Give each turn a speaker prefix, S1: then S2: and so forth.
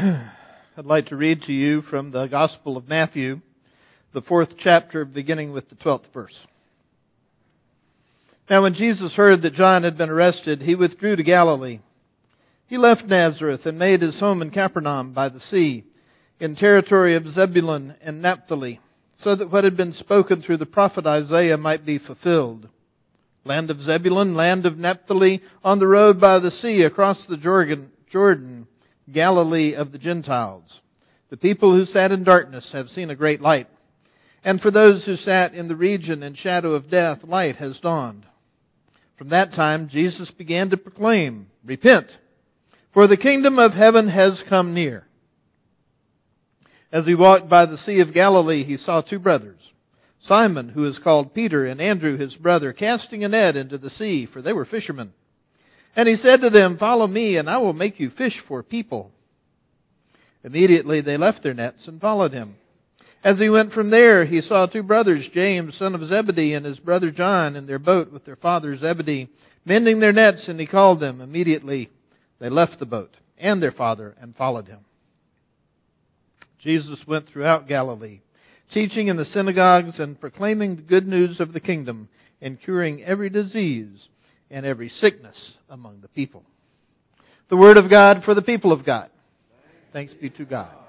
S1: I'd like to read to you from the Gospel of Matthew, the 4th chapter, beginning with the 12th verse. Now when Jesus heard that John had been arrested, he withdrew to Galilee. He left Nazareth and made his home in Capernaum by the sea, in territory of Zebulun and Naphtali, so that what had been spoken through the prophet Isaiah might be fulfilled. Land of Zebulun, land of Naphtali, on the road by the sea across the Jordan, Galilee of the Gentiles. The people who sat in darkness have seen a great light. And for those who sat in the region and shadow of death, light has dawned. From that time, Jesus began to proclaim, "Repent, for the kingdom of heaven has come near." As he walked by the Sea of Galilee, he saw two brothers, Simon, who is called Peter, and Andrew, his brother, casting a net into the sea, for they were fishermen. And he said to them, "Follow me, and I will make you fish for people." Immediately they left their nets and followed him. As he went from there, he saw two brothers, James, son of Zebedee, and his brother John, in their boat with their father Zebedee, mending their nets, and he called them. Immediately they left the boat and their father and followed him. Jesus went throughout Galilee, teaching in the synagogues and proclaiming the good news of the kingdom and curing every disease and every sickness among the people. The word of God for the people of God. Thanks be to God.